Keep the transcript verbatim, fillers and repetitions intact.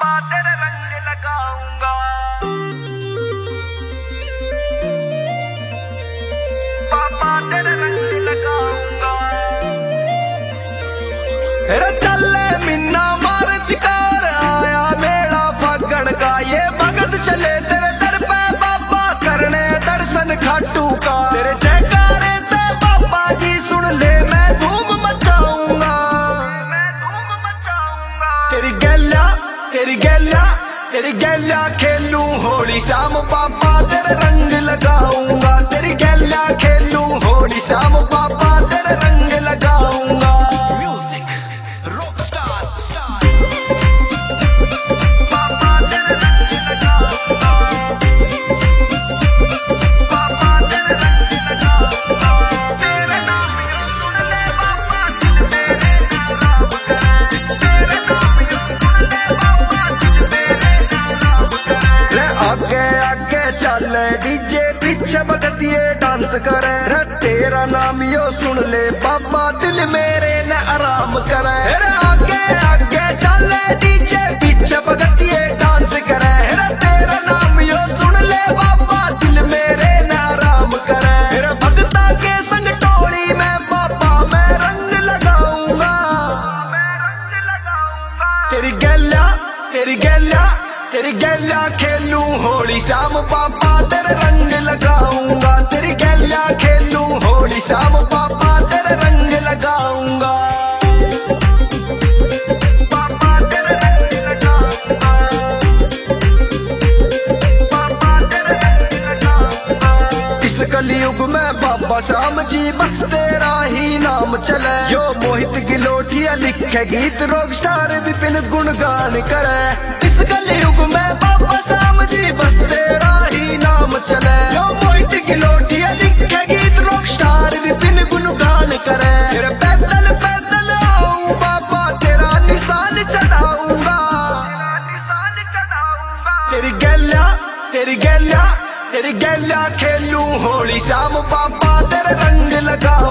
पापा तेरे रंग लगाऊंगा, पापा तेरे रंग लगाऊंगा। चले मिन्ना मार चिकार आया मेला फगण का, ये भगत चले तेरे दर पे बाबा करने दर्शन खाटू का। तेरे जयकारे ते बाबा जी सुन ले मैं धूम मचाऊंगा, मैं धूम मचाऊंगा। तेरी गैल्या तेरी गैल्या तेरी गैल्या खेलूं होली शाम पापा तेरे रंग लगाऊंगा, तेरी गैल्या खेलूं होली शाम पापा तेरे रंग लगाऊंगा। डीजे पीछे भगतिए डांस करे, तेरा नाम यो सुन ले बाबा दिल मेरे न आराम करे। आगे आगे चले डीजे पीछे भगतिए डांस करे, तेरा नाम यो सुन ले बाबा दिल मेरे न आराम करे। भगता के संग टोली में बाबा मैं रंग लगाऊंगा, मैं रंग लगाऊंगा। तेरी गैल्या तेरी गैल्या तेरी गैल्या खेलूं होली शाम पापा तेरे रंग लगाऊंगा, तेरी गैल्या खेलूं होली शाम पापा तेरे रंग लगाऊंगा, पापा तेरे रंग लगाऊंगा, पापा तेरे रंग लगाऊंगा। इस कलयुग में बाबा श्याम जी बस तेरा ही नाम चले, यो मोहित गिलोटिया लिखे गीत रॉक स्टार विपिन गुणगान करे। इस कलयुग में बाबा श्याम जी बस तेरा ही नाम चले, यो मोहित गिलोटिया लिखे गीत रॉक स्टार विपिन गुणगान करे। तेरे पैदल पैदल आऊं बाबा तेरा निशान चढ़ाऊंगा, निशान चढ़ाऊंगा। तेरी गैल्या तेरी गैल्या तेरी गैल्या खेलूं होली शाम पापा तेरे रंग लगा